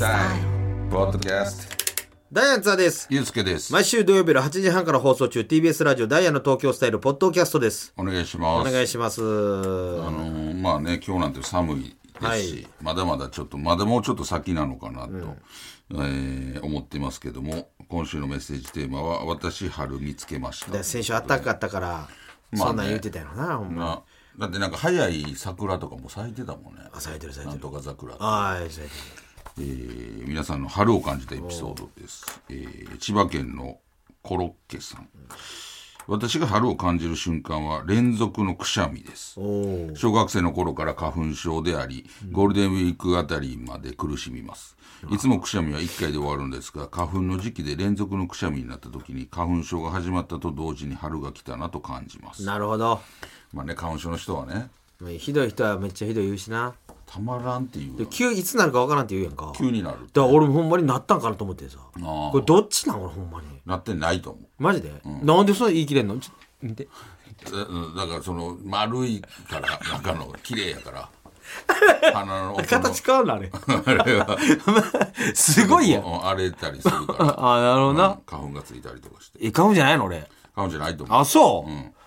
タイムポッドキャスト。 ダイアンツァです。 ゆうすけです。 毎週土曜日の8時半から放送中 TBS ラジオダイアンの東京スタイルポッドキャストです。 お願いします。 お願いします。 まあね、今日なんて寒いですし、はい、まだもうちょっと先なのかなと、思ってますけども、今週のメッセージテーマは私春見つけました。 先週暖かかったから、そんなん言ってたよな、ほんま。 だってなんか早い桜とかも咲いてたもんね。 咲いてるなんとか桜。 はい、咲いてる。 皆さんの春を感じたエピソードです。千葉県のコロッケさん。私が春を感じる瞬間は連続のくしゃみです。小学生の頃から花粉症であり、ゴールデンウィークあたりまで苦しみます。いつもくしゃみは1回で終わるんですが、花粉の時期で連続のくしゃみになった時に花粉症が始まったと同時に春が来たなと感じます。 なるほど。 まあね、花粉症の人はね、 ひどい人はめっちゃひどい言うしな。 たまらんっていう。 急いつなるか分からんって言うやんか。 急になる。 だから俺もほんまになったんかなと思ってさ。これどっちなん俺ほんまに。 なってないと思う。 マジで、なんでそんな言い切れんの？見て。 だからその丸いから中の綺麗やから鼻の形変わるのあれあれはすごいやん。 荒れたりするからあ、なるほどな。 花粉がついたりとかして。 花粉じゃないの俺。 花粉じゃないと思う。 あ、そう、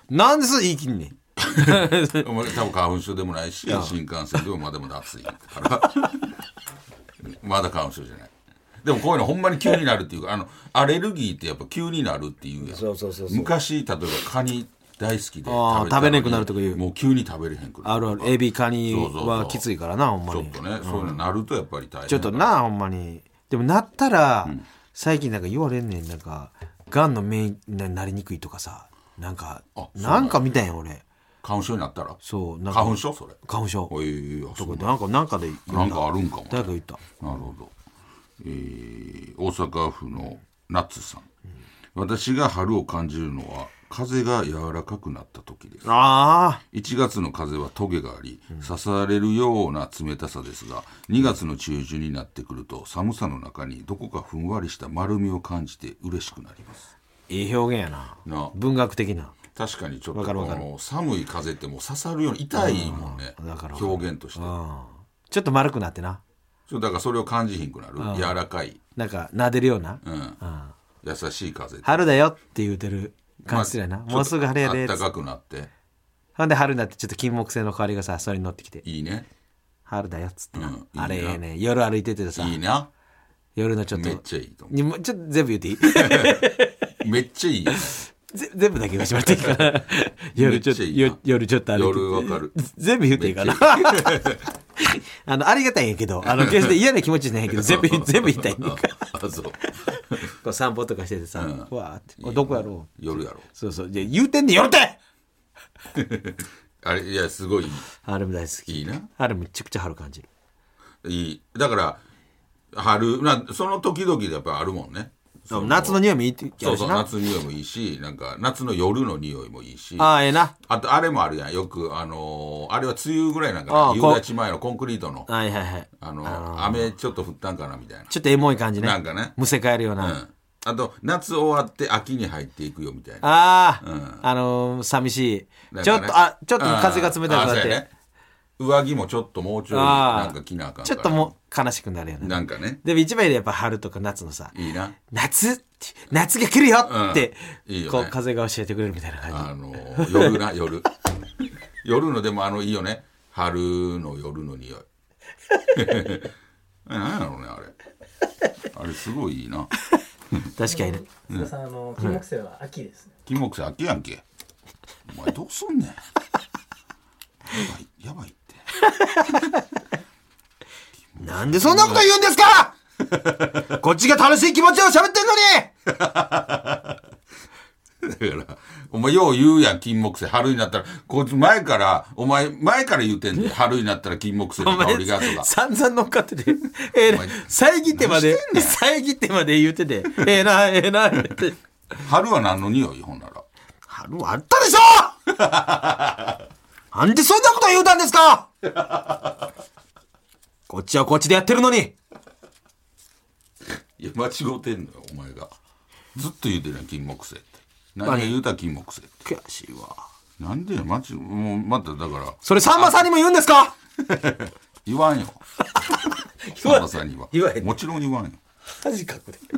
なんでそれ言い切んねん多分花粉症でもないし、新幹線でもまだまだ暑いからまだ花粉症じゃない。でもこういうのほんまに急になるっていうか、アレルギーってやっぱ急になるっていうやん。 そう昔例えばカニ大好きで食べれなくなるとかいう。 もう急に食べれへんくなる。 あるエビカニはきついからな、ほんまに。 ちょっとね、そういうのなるとやっぱり大変。 ちょっとな、ほんまに。でもなったら、最近なんか言われんねん、なんかがんの目になりにくいとかさ、なんか見たんや俺。 花粉症になったら。 そう、なんか花粉症それ。 花粉症。 とかなんかでなんかあるんかも。 誰か言った。 なるほど。大阪府のナッツさん。私が春を感じるのは風が柔らかくなった時です。1月の風はトゲがあり、刺されるような冷たさですが、2月の中旬になってくると寒さの中にどこかふんわりした丸みを感じて嬉しくなります。 いい表現やな。文学的な。 確かにちょっと寒い風ってもう刺さるように痛いもんね。表現として。 ちょっと丸くなってな。 だからそれを感じひんくなる。柔らかい。 なんか撫でるような。 優しい風。 春だよって言うてる感じするやな。もうすぐ春やで。 暖かくなって。 ほんで春になってちょっと金木犀の香りがさ、それに乗ってきて。 いいね。 春だよっつってな。あれね、夜歩いててさ。 いいな。 夜のちょっと。 めっちゃいいと思う。 ちょっと全部言っていい？ めっちゃいいよね。 全部だけ言わしてもらっていいかな。夜ちょっと歩いて。 夜わかる。 全部言っていいかな。ありがたいんやけど、決して嫌な気持ちじゃないんやけど、全部言いたいんだから。 そう。 こう散歩とかしててさ、わーって、どこやろう。 夜やろう。 そう。じゃ言うてんねん、夜ってあれ、いや、すごい。 春も大好き。 いいな。 春めちゃくちゃ春感じる。 いい。だから、春、その時々でやっぱあるもんね。 夏の匂いもいいって言うしな。 そう、夏の匂いもいいし、なんか夏の夜の匂いもいいし。 ええな。 あとあれもあるやん。よくあれは梅雨ぐらいなんかな。夕立前のコンクリートの。 はい。 雨ちょっと降ったんかなみたいな。 ちょっとエモい感じね。 なんかね。 むせ返るような。 あと夏終わって秋に入っていくよみたいな。 寂しい。ちょっと風が冷たくなって。 上着もちょっともうちょいなんか着なあかんから。 ちょっともう悲しくなるよね。 なんかね。 でも一番でやっぱ春とか夏のさ、 いいな。 夏が来るよって、 いいよね、 こう風が教えてくれるみたいな感じ。夜な、夜。夜のでもいいよね。春の夜の匂い。何やろうね、あれ。あれすごいいいな。 確かにね。 菅さん、金木犀は秋ですね。 金木犀秋やんけ。お前どうすんねん。やばいって。 なんでそんなこと言うんですかこっちが楽しい気持ちを喋ってんのにだからお前よう言うやん、金木犀春になったら。こいつ前から言うてんで、春になったら金木犀の香りがとか散々乗っかってて遮ってまで言うててええなって春は何の匂い？ほんなら春はあったでしょなんでそんなこと言うたんですかこっちはこっちでやってるのに。 いや間違うてんのよ、お前がずっと言うてるやん、金木犀って。何が言うたら金木犀って。 悔しいわ。 なんでもうまただからそれさんまさんにも言うんですか言わんよさんまさんには言わへんもちろん言わんよ。 恥かくで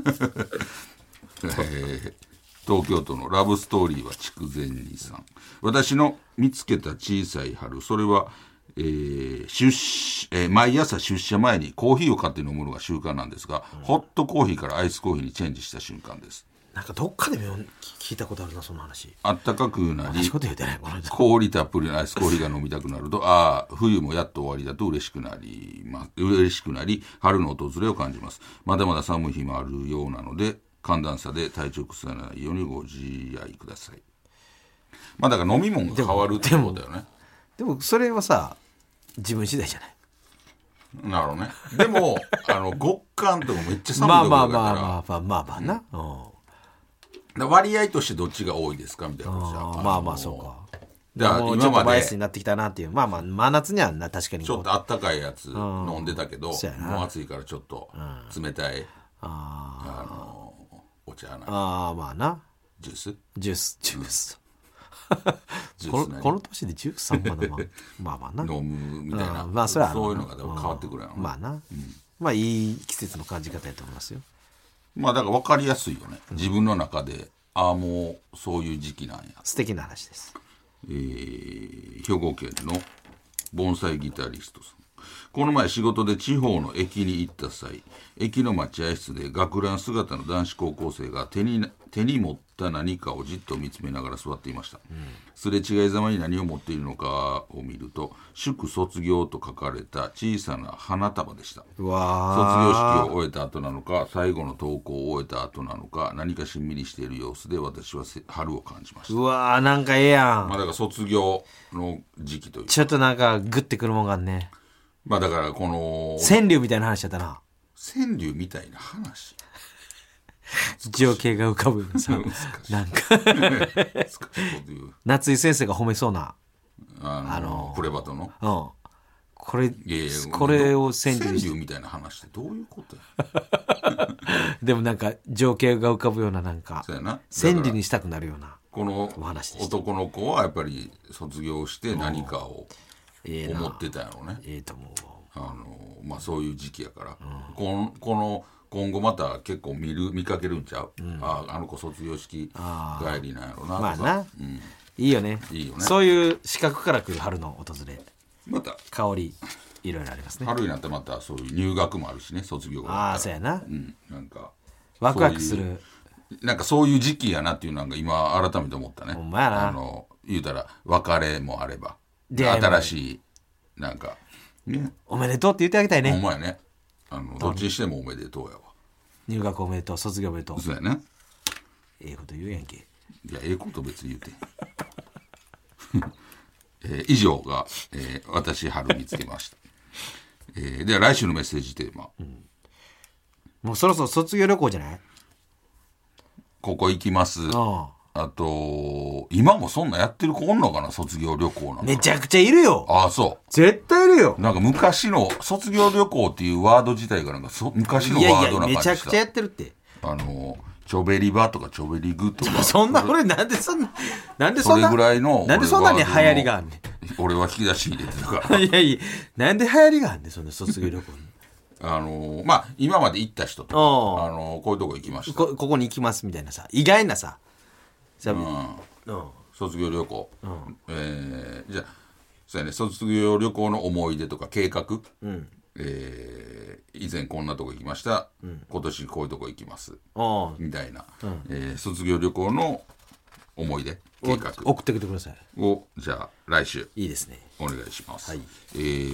東京都のラブストーリーは筑前煮さん。私の見つけた小さい春、それは、毎朝出社前にコーヒーを買って飲むのが習慣なんですが、ホットコーヒーからアイスコーヒーにチェンジした瞬間です。 なんかどっかでも聞いたことあるなその話。 あったかくなり同じこと言うてないこの人。 氷たっぷりのアイスコーヒーが飲みたくなると、ああ冬もやっと終わりだと嬉しくなり春の訪れを感じます。まだまだ寒い日もあるようなので、寒暖差で体調崩さないようにご自愛ください。まあだから飲み物が変わるってことだよね。 でもそれはさ自分次第じゃない。 なるほどね。でも極寒とかめっちゃ寒いところだからまあな、 割合としてどっちが多いですかみたいなことじゃん。 まあそうか。 だからもうちょっと今までバイアスになってきたなっていう。まあ真夏にはな確かにちょっとあったかいやつ飲んでたけど、 そうやなもう暑いからちょっと冷たいお茶なまあなジュースジュースジュースこの年でジュース3万のまあな飲むみたいな、 まあそれはそういうのがでも変わってくるやろな。 まあな、まあいい季節の感じ方やと思いますよ。 まあだから分かりやすいよね、自分の中で。もうそういう時期なんや。 素敵な話です。 兵庫県の盆栽ギタリストさん。この前仕事で地方の駅に行った際、駅の待合室で学ラン姿の男子高校生が手に持った何かをじっと見つめながら座っていました。すれ違いざまに何を持っているのかを見ると、祝卒業と書かれた小さな花束でした。 うわ卒業式を終えた後なのか、最後の登校を終えた後なのか、何かしんみりしている様子で私は春を感じました。 うわーなんかええやん、 だから卒業の時期というか、 ちょっとなんかグッてくるもんがあんね。 だからこの川柳みたいな話だったな。 川柳みたいな話情景が浮かぶよさなんか夏井先生が褒めそうなプレバトの、 これを川柳みたいな話ってどういうことやでもなんか情景が浮かぶようななんかそうやな、 川柳にしたくなるようなこの男の子はやっぱり卒業して何かを思ってたやろうね。 と思う。 そういう時期やから、この今後また結構見かけるんちゃう、あの子卒業式帰りなんやろうなとか。 まあな、いいよね。 いいよね。 そういう視覚から来る春の訪れ、 また香りいろいろありますね。 春になったらまたそういう入学もあるしね、卒業が。 そうやな、 なんかワクワクする、 なんかそういう時期やなっていうのが今改めて思ったね。 ほんまやな。 言うたら別れもあれば新しいなんかね、 おめでとうって言ってあげたいね。 ほんまやね。どっちにしてもおめでとうやわ。 入学おめでとう、卒業おめでとう。 そうやね。 こと言うやんけ。 いやこと別に言うて以上が、私春見つけました。では来週のメッセージテーマ、 もうそろそろ卒業旅行じゃない？ ここ行きます。あと今もそんなやってる子おんのかな、卒業旅行なんか。 めちゃくちゃいるよ。 そう絶対いるよ。 なんか昔の卒業旅行っていうワード自体がなんか昔のワードな感じした。 めちゃくちゃやってるって。 チョベリバとかチョベリグとかそんな俺なんでそんなそれぐらいのなんでそんなに流行りがあんねん。 俺は引き出し入れてるからいやなんで流行りがあんねんそんな卒業旅行に。 今まで行った人とかこういうとこ行きました、 ここに行きますみたいなさ、意外なさ、 卒業旅行、じゃあそうやね、卒業旅行の思い出とか計画、以前こんなとこ行きました、今年こういうとこ行きますみたいな、卒業旅行の思い出計画送ってきてくださいを、じゃあ来週いいですね、 お願いします。 はい。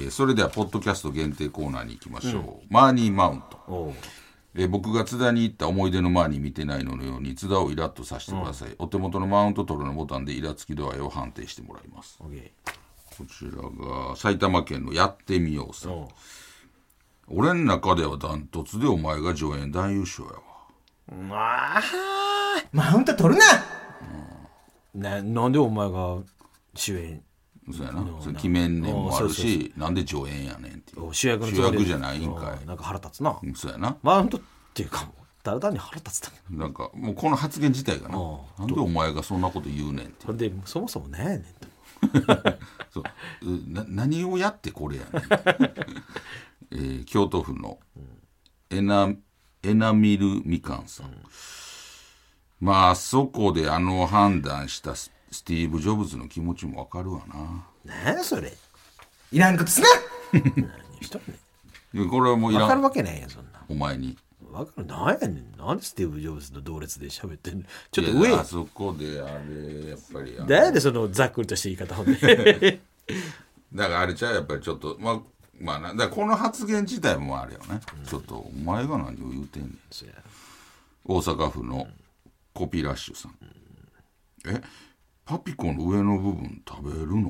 それではポッドキャスト限定コーナーに行きましょう。マーニーマウント。僕が津田に行った思い出のマーニー見てないののように津田をイラッとさせてください。お手元のマウント取るのボタンでイラつき度合いを判定してもらいます。こちらが埼玉県のやってみようさん。俺の中ではダントツでお前が助演男優賞やわ。 マウント取るな。 なんでお前が主演。 そうやな、決めんねんもあるし、なんで助演やねんっていう。 主役じゃないんかい。 なんか腹立つな。 そうやな。 マウントっていうかただ単に腹立つだけど、 なんかもうこの発言自体がな、なんでお前がそんなこと言うねんって。 それでそもそも何やねんとそう何をやってこれやねん京都府のエナミルみかんさん、まあそこで判断したスティーブ・ジョブズの気持ちもわかるわな。 何やそれ。 いらんことすな。 何しとんねん。 これはもういらん。 分かるわけないやんそんな。 お前に分かる。何やねん。なんでスティーブ・ジョブズの同列で喋ってんの。ちょっと上や。 あそこであれやっぱり誰でそのざっくりとした言い方ほんで。 だからあれちゃうやっぱりちょっとまあだからこの発言自体もあれよね、ちょっとお前が何を言うてんねん。大阪府のコピーラッシュさん、パピコの上の部分食べるの？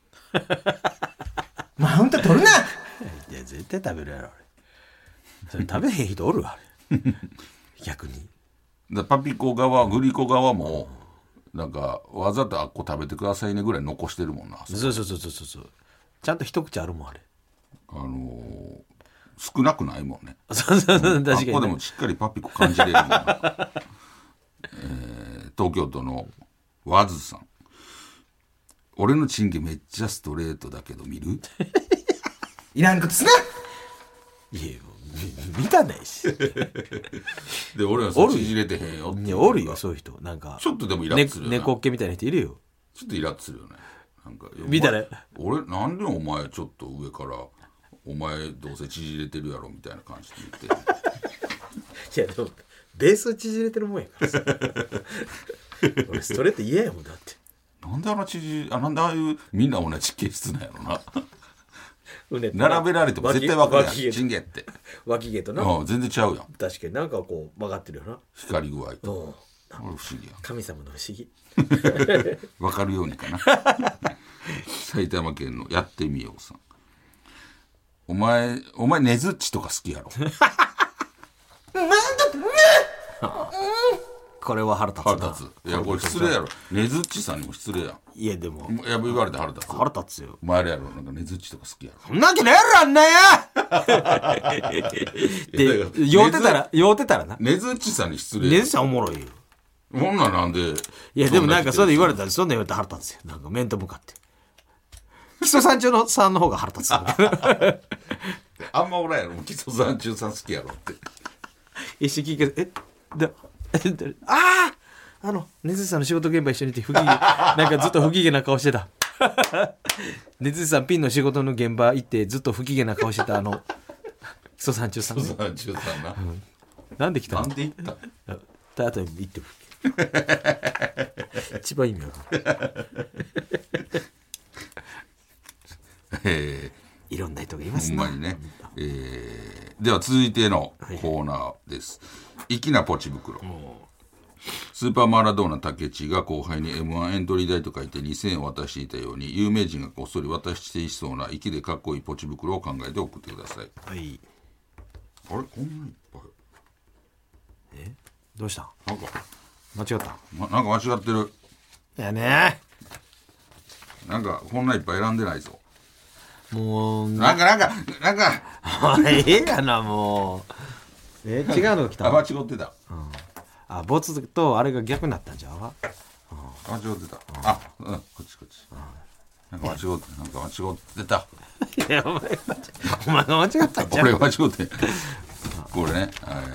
マウント取るな。 いや絶対食べるやろ俺。それ食べへん人おるわあれ。逆に。 だパピコ側グリコ側もなんかわざとあっこ食べてくださいねぐらい残してるもんな。 そうちゃんと一口あるもんあれ。 少なくないもんね。 そう確かに、ね、 あっこでもしっかりパピコ感じれるもんな。東京都のワズさん、俺のチンゲめっちゃストレートだけど見る？ いらんことすな。 いや見たないし。 で俺はそっち縮れてへんよって。 いやおるよそういう人。なんかちょっとでもイラッとするよね。 猫っ毛みたいな人いるよ。 ちょっとイラッとするよね。なんか見たら俺なんでお前ちょっと上からお前どうせ縮れてるやろみたいな感じで言っていやでもベース縮れてるもんやからさ。俺ストレート嫌やもんだって。 なんでなんでああいうみんな同じ形質なんやろな。並べられても絶対分かるやんチンゲって脇毛とな、 全然ちゃうやん。 確かになんかこう曲がってるよな。 光り具合とうんこれ不思議やん。 神様の不思議。 分かるようにかな。埼玉県のやってみようさん、お前ねずっちとか好きやろ？ これは腹立つな。 腹立つ。いやこれ失礼やろ。ねずっちさんにも失礼やん。 いやでもいや言われて腹立つ。 腹立つよ。 お前あれやろ、なんかねずっちとか好きやろ。 そんなわけねえやろあんなや。で酔うてたらな。 ねずっちさんに失礼やろ。 ねずさんおもろいよ。 ほんなんでいやでもなんかそれ言われたらそんなん言われたら腹立つよ。なんか面と向かって基礎山中のさんの方が腹立つよ。 あんまおらんやろ。基礎山中さん好きやろって一瞬聞いてねずさんの仕事現場一緒にいて不機嫌なんかずっと不機嫌な顔してた。ねずさんピンの仕事の現場行ってずっと不機嫌な顔してた基礎山中さん。 基礎山中さんな、 なんで来たの？ なんで行ったあと行って一番意味わかる。いろんな人がいますな。 ほんまにね。では続いてのコーナーです。粋なポチ袋。スーパーマラドーナ竹地が後輩に M1 エントリー代と書いて2000円を渡していたように有名人がこっそり渡していそうな粋でかっこいいポチ袋を考えて送ってください。 はい。 あれこんないっぱい。 どうした？ なんか間違った？ なんか間違ってる。 いやねなんかこんないっぱい選んでないぞ。 もうなんかええやなもう。違うのが来た。 間違ってた。 ボツとあれが逆になったんじゃん。 間違ってた。こっち。なんか間違ってた。 いやお前が間違ったんじゃん。 俺間違ってこれね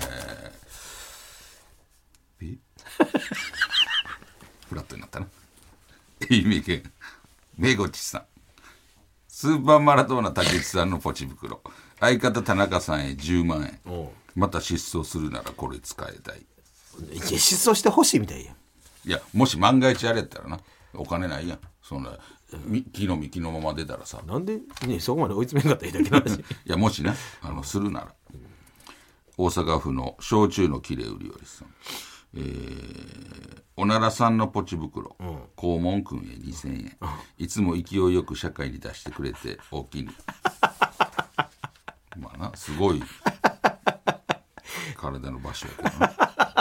フラットになったな。愛媛県めごちさん、スーパーマラドーナ竹内さんのポチ袋、相方田中さんへ10万円、また失踪するならこれ使いたい。 いや失踪してほしいみたいや。 いやもし万が一あれやったらな、お金ないやん。そんな気のまま出たらさ、 なんでねそこまで追い詰めんかったらいいだけなんだし。 いやもしねするなら。大阪府の焼酎のきれ売りよりさん、おならさんのポチ袋、肛門くんへ2000円、いつも勢いよく社会に出してくれておきに。まあなすごい体の場所やけどな。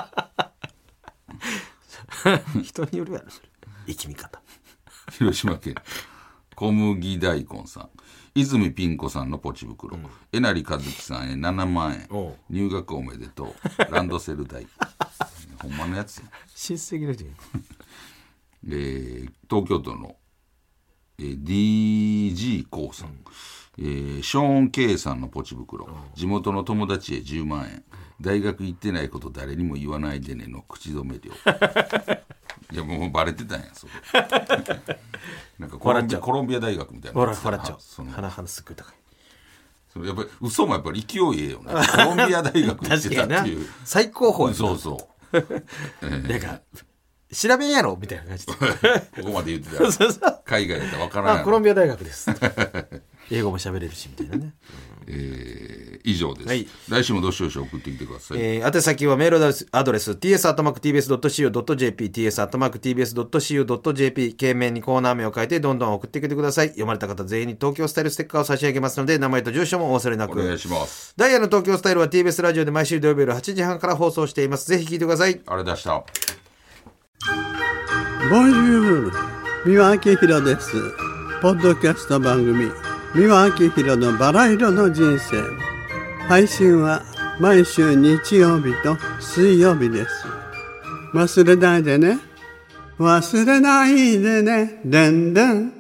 人によるやろそれ生きみ方。 広島県小麦大根さん、泉ピン子さんのポチ袋、えなりかずきさんへ7万円、入学おめでとう、ランドセル代。ほんまのやつや。 親戚の人や。 東京都の DG コウさん、ショーン・K さんのポチ袋、地元の友達へ10万円、大学行ってないこと誰にも言わないでねの口止め料いやもうバレてたんやそれなんかコロンビア大学みたいな笑っちゃう鼻すっごい高い。 それやっぱり嘘もやっぱり勢いええよねコロンビア大学行ってたっていう最高峰やそうそうなんか調べんやろみたいな感じでここまで言ってたら海外だったら分からないコロンビア大学です英語も喋れるしみたいなね、 以上です、はい、来週もどしどし送ってきてください、 宛先はメールアドレス ts@tbs.co.jp ts@tbs.co.jp 懸命にコーナー名を書いてどんどん送ってきてください。読まれた方全員に東京スタイルステッカーを差し上げますので名前と住所もお忘れなくお願いします。 ダイヤの東京スタイルは TBS ラジオで毎週土曜日夜8時半から放送しています。ぜひ聞いてください。 あれ出したボンジュール三輪明宏です。ポッドキャスト番組三輪明宏のバラ色の人生、配信は毎週日曜日と水曜日です。忘れないでね、忘れないでね、でんでん。